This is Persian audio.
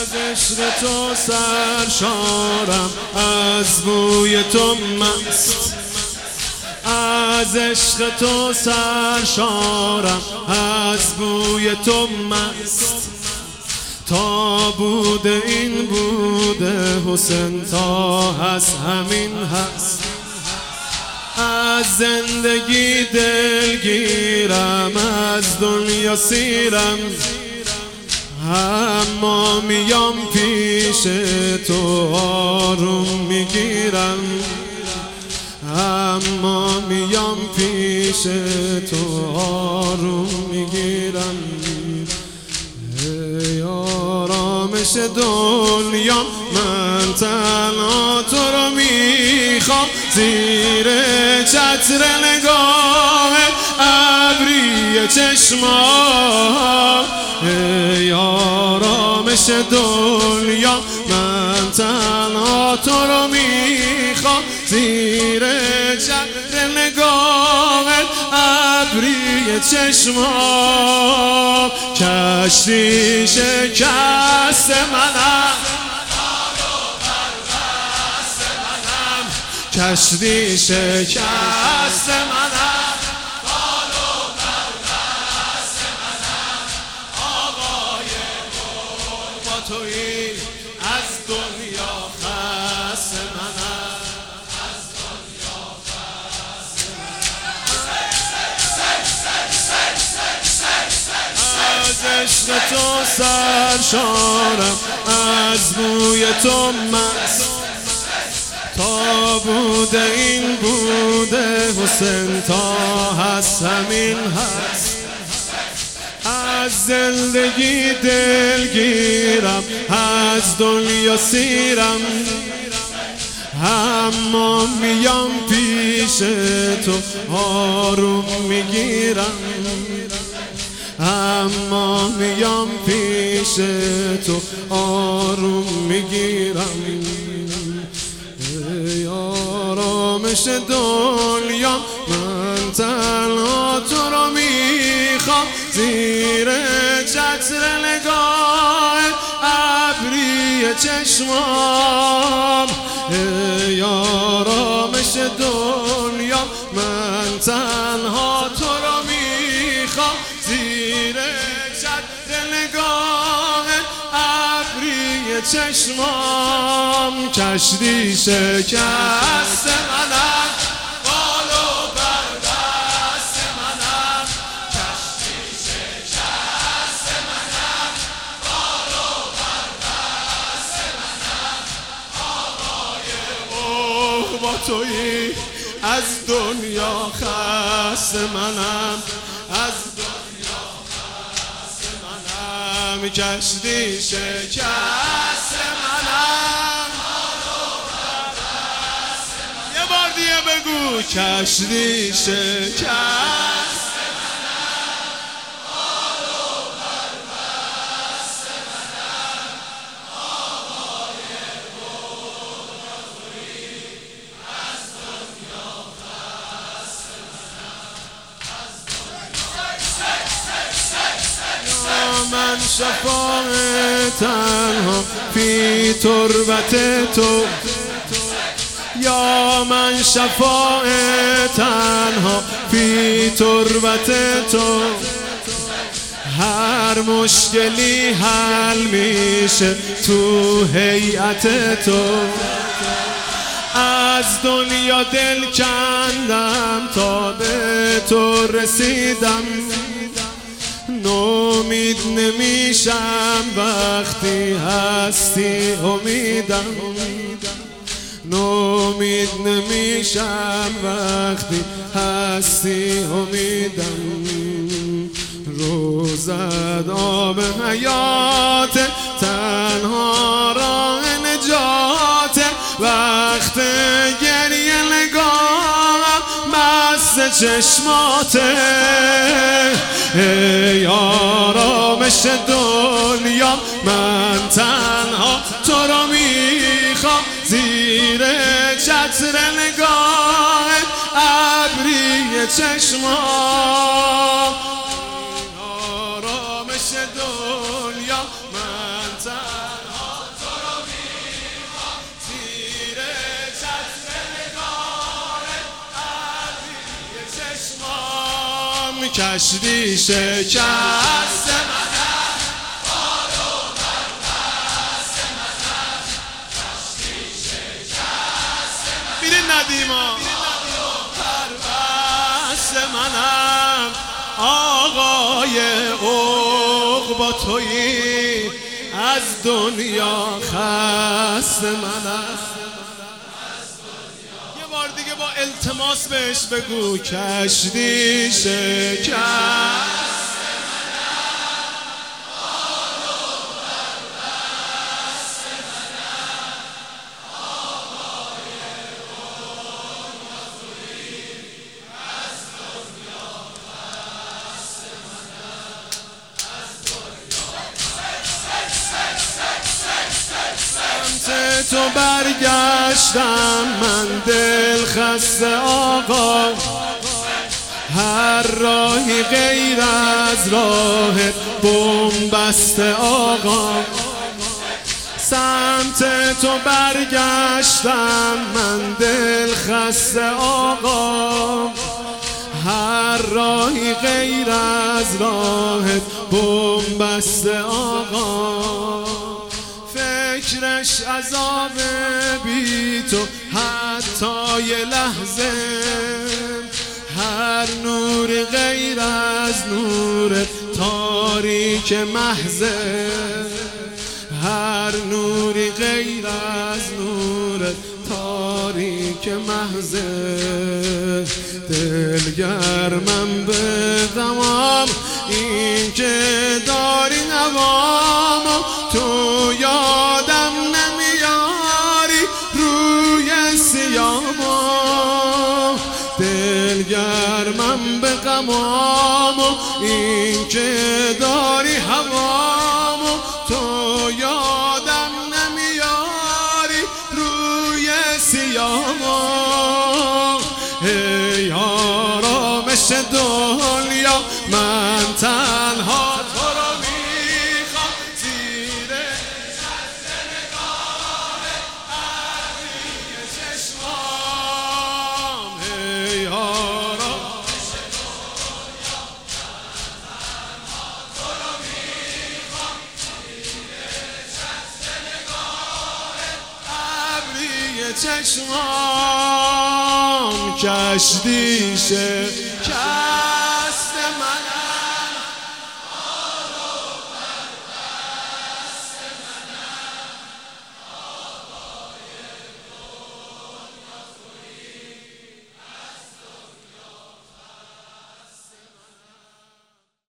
عشق تو سرشارم، از بوی تو مست. از عشق تو سرشارم، از بوی تو مست. تا بوده این بوده حسین، تا هست همین هست. از زندگی دلگیرم، از دنیا سیرم، اما میام پیش تو آروم میگیرم. اما میام پیش تو آروم میگیرم. ای آرامش دنیا، من تنها تو رو میخوام، زیر چتر نگاه ابری چشمام. ای آرامش دنیا، من تنها تو رو میخوام، زیر چتر نگاه ابری چشمام. کشتی شکست منم، کشتی شکست منم، آقای گل با تویی، از دنیا خست منم، از دنیا خست منم. از عشق تو سرشارم، از بوی تو مست. تا بوده این بوده حسین، تا هست همین هست. از زندگی دلگیرم، از دنیا سیرم، اما میام پیش تو آروم میگیرم. اما میام پیش تو آروم میگیرم. ای آرامش دنیا، من تنها تو رو میخوام، زیر چتر نگاه ابری چشمام. ای آرامش دنیا، من تنها تو رو میخوام، زیر چتر نگاه ابری چشمام. کشتی شکست منم، بال و پر دست منم، کشتی شکست منم، بال و پر دست منم، آقای اوه با تویی، از دنیا خست منم، از دنیا خست منم. کشتی شکست منم، یه بار دیگه بگو، کشتی شکست من شفاع تنها فی تربت تو. یا من شفاع تنها فی تربت تو. هر مشکلی حل میشه تو هیئت تو. از دنیا دل کندم تا به تو رسیدم. نومید نمیشم وقتی هستی امیدم. نومید نمیشم وقتی هستی امیدم. روزت آب حیات، تنها راه نجات. وقت گریه نگاهم مست چشماته. ای آرامش دنیا، من تنها تو رو میخوام، زیر چتر نگاه ابری چشمام. آرامش دنیا، من تنها کشتی شکست میره ندیما پربست منم آقای عقبا تویی از دنیا خست منم. یه بار دیگه با التماس بهش بگو کشتی شکست تو برگشتم من دل خسته آقا، هر راهی غیر از راه بنبست آقا. سمت تو برگشتم من دل خسته آقا، هر راهی غیر از راه بنبست آقا. فکرش عذاب بی تو حتی یه لحظه، هر نور غیر از نور تاریک محضه، هر نوری غیر از نور تاریک محضه. دلگرمم به غمام این که داری نوام، تو یادم نمیاری روی سیامو. دلگرمم به غمام این که داری هوامو، تو یادم نمیاری روی سیامو. ای آرامش دنیا من تنها تو رو میخوام، زیر چشم نگاه ابری چشمام. ای آرامش دنیا من تنها تو رو میخوام، زیر چشم نگاه ابری چشمام. کشتی شکست